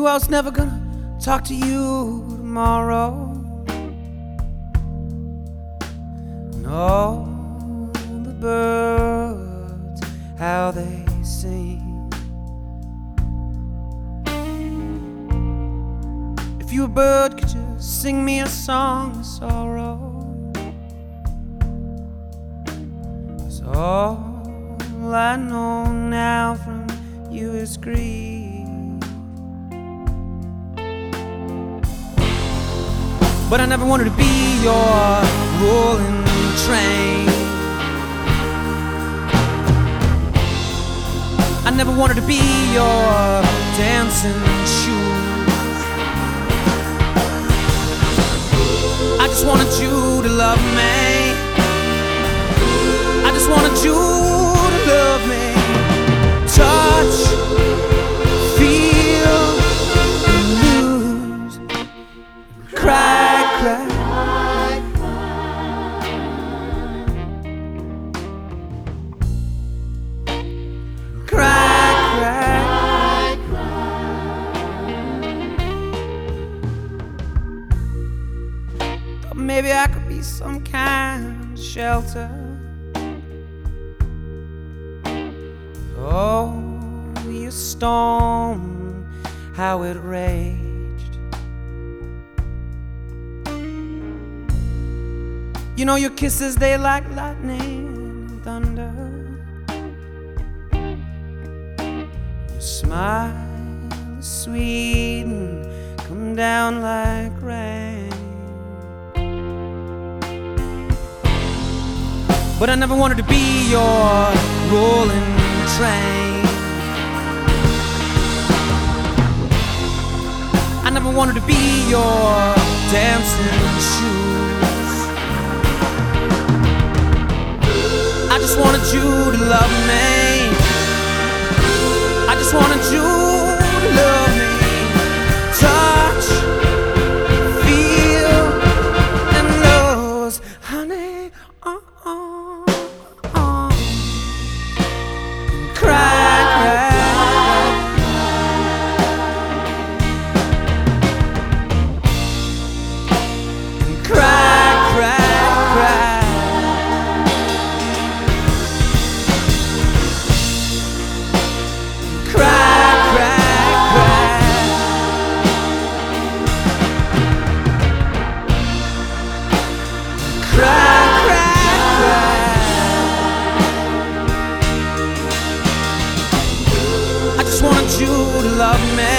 knew I was never gonna talk to you tomorrow. And all the birds, how they sing. If you a bird, could you sing me a song of sorrow? 'Cause all I know now from you is grief. But I never wanted to be your rolling train. I never wanted to be your dancing shoes. I just wanted you to love me. I just wanted you to love me. Touch, feel, and lose. Cry, cry. Cry, cry. Thought maybe I could be some kind of shelter. Oh, you storm, how it raged. You know your kisses, they like lightning and thunder. Your smile is sweet and come down like rain. But I never wanted to be your rolling train. I never wanted to be your dancing shoes. I just wanted you to love me. I just wanted you to love me. Touch, feel, and lose, honey. Cry, cry. Cry, cry, cry. Cry, cry, cry. Cry, cry, cry. I just wanted you to love me.